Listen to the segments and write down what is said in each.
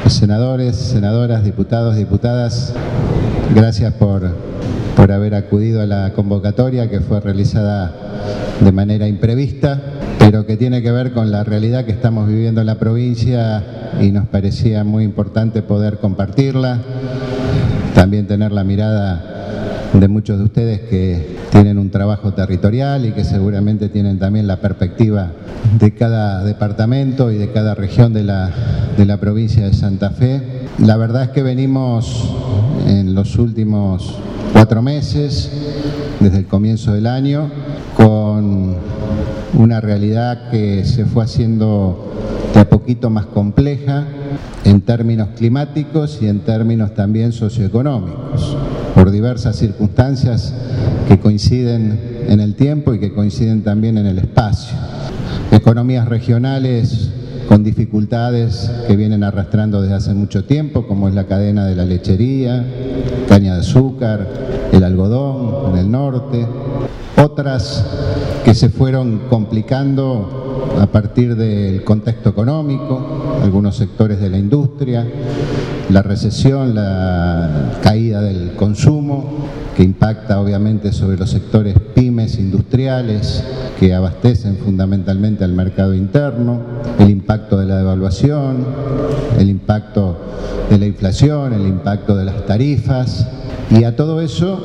senadores, senadoras, diputados, diputadas, gracias por haber acudido a la convocatoria que fue realizada de manera imprevista, pero que tiene que ver con la realidad que estamos viviendo en la provincia y nos parecía muy importante poder compartirla, también tener la mirada de muchos de ustedes que tienen un trabajo territorial y que seguramente tienen también la perspectiva de cada departamento y de cada región de la provincia de Santa Fe. La verdad es que venimos en los últimos 4 meses, desde el comienzo del año, con una realidad que se fue haciendo de a poquito más compleja en términos climáticos y en términos también socioeconómicos, por diversas circunstancias que coinciden en el tiempo y que coinciden también en el espacio. Economías regionales con dificultades que vienen arrastrando desde hace mucho tiempo, como es la cadena de la lechería, caña de azúcar, el algodón en el norte. Otras que se fueron complicando a partir del contexto económico, algunos sectores de la industria, la recesión, la caída del consumo, que impacta obviamente sobre los sectores pymes industriales que abastecen fundamentalmente al mercado interno, el impacto de la devaluación, el impacto de la inflación, el impacto de las tarifas, y a todo eso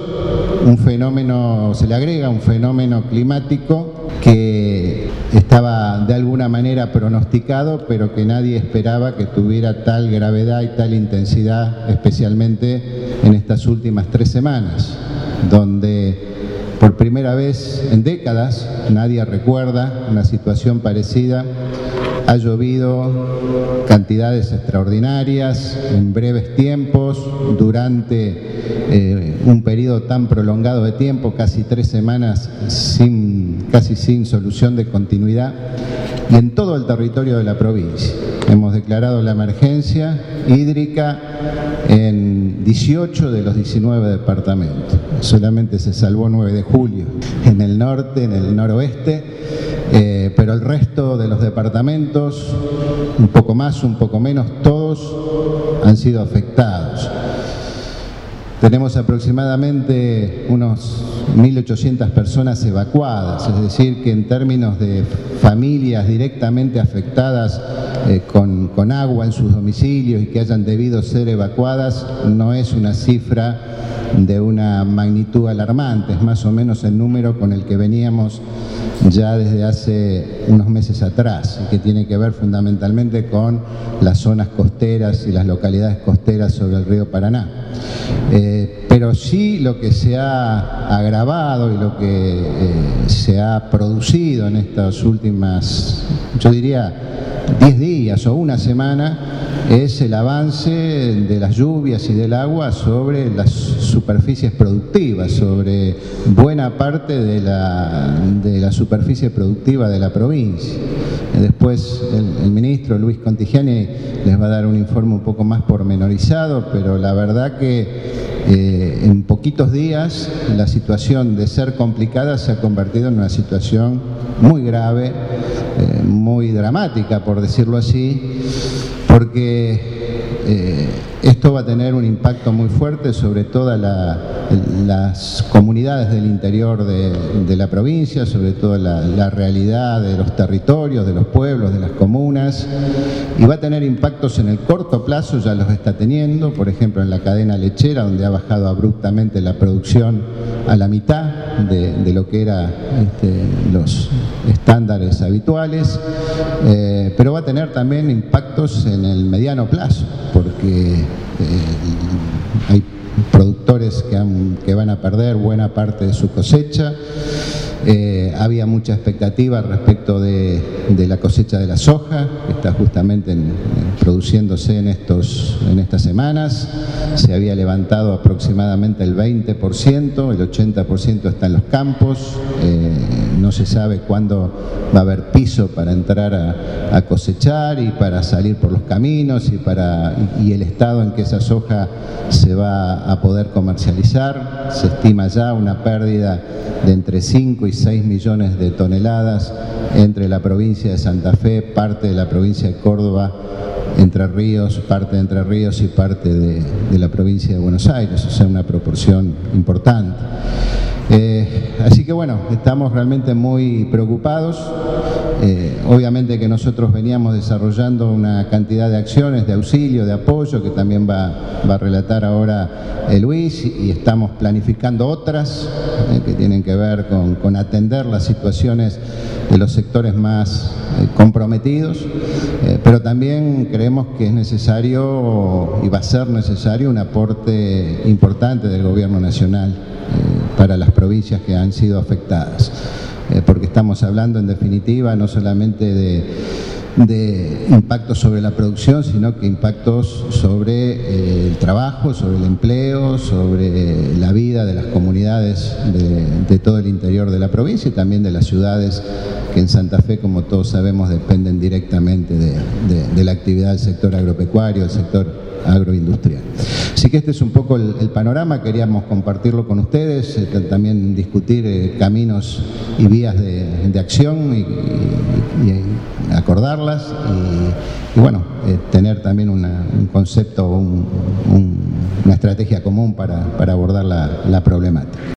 se le agrega un fenómeno climático que estaba de alguna manera pronosticado, pero que nadie esperaba que tuviera tal gravedad y tal intensidad, especialmente en estas últimas 3 semanas, donde por primera vez en décadas, nadie recuerda una situación parecida. Ha llovido cantidades extraordinarias en breves tiempos, durante un periodo tan prolongado de tiempo, casi 3 semanas, casi sin solución de continuidad, y en todo el territorio de la provincia. Hemos declarado la emergencia hídrica en 18 de los 19 departamentos. Solamente se salvó 9 de julio en el norte, en el noroeste, pero el resto de los departamentos, un poco más, un poco menos, todos han sido afectados. Tenemos aproximadamente unos 1.800 personas evacuadas, es decir, que en términos de familias directamente afectadas con agua en sus domicilios y que hayan debido ser evacuadas, no es una cifra de una magnitud alarmante, es más o menos el número con el que veníamos ya desde hace unos meses atrás, y que tiene que ver fundamentalmente con las zonas costeras y las localidades costeras sobre el río Paraná. Pero sí lo que se ha agravado y lo que se ha producido en estas últimas, yo diría, 10 días o una semana, es el avance de las lluvias y del agua sobre las superficies productivas, sobre buena parte de la superficie productiva de la provincia. Después el ministro Luis Contigiani les va a dar un informe un poco más pormenorizado, pero la verdad que en poquitos días la situación de ser complicada se ha convertido en una situación muy grave, muy dramática, por decirlo así, porque esto va a tener un impacto muy fuerte sobre todas las comunidades del interior de la provincia, sobre todo la realidad de los territorios, de los pueblos, de las comunas, y va a tener impactos en el corto plazo, ya los está teniendo, por ejemplo en la cadena lechera, donde ha bajado abruptamente la producción a la mitad de lo que eran los estándares habituales, pero va a tener también impactos en el mediano plazo, porque hay productores que van a perder buena parte de su cosecha. Había mucha expectativa respecto de la cosecha de la soja, que está justamente produciéndose en estas semanas. Se había levantado aproximadamente el 20%, el 80% está en los campos. no se sabe cuándo va a haber piso para entrar a cosechar y para salir por los caminos y el estado en que esa soja se va a poder comercializar. Se estima ya una pérdida de entre 5 y 6 millones de toneladas entre la provincia de Santa Fe, parte de la provincia de Córdoba, Entre Ríos, parte de Entre Ríos y parte de la provincia de Buenos Aires, o sea, una proporción importante. Así que bueno, estamos realmente muy preocupados. Obviamente que nosotros veníamos desarrollando una cantidad de acciones de auxilio, de apoyo, que también va a relatar ahora Luis, y estamos planificando otras que tienen que ver con atender las situaciones de los sectores más comprometidos, pero también creemos que es necesario y va a ser necesario un aporte importante del Gobierno Nacional para las provincias que han sido afectadas, porque estamos hablando en definitiva no solamente de impactos sobre la producción, sino que impactos sobre el trabajo, sobre el empleo, sobre la vida de las comunidades de todo el interior de la provincia y también de las ciudades que en Santa Fe, como todos sabemos, dependen directamente de la actividad del sector agropecuario, del sector agroindustrial. Así que este es un poco el panorama, queríamos compartirlo con ustedes, también discutir caminos y vías de acción y acordarlas y bueno, tener también un concepto, una estrategia común para abordar la problemática.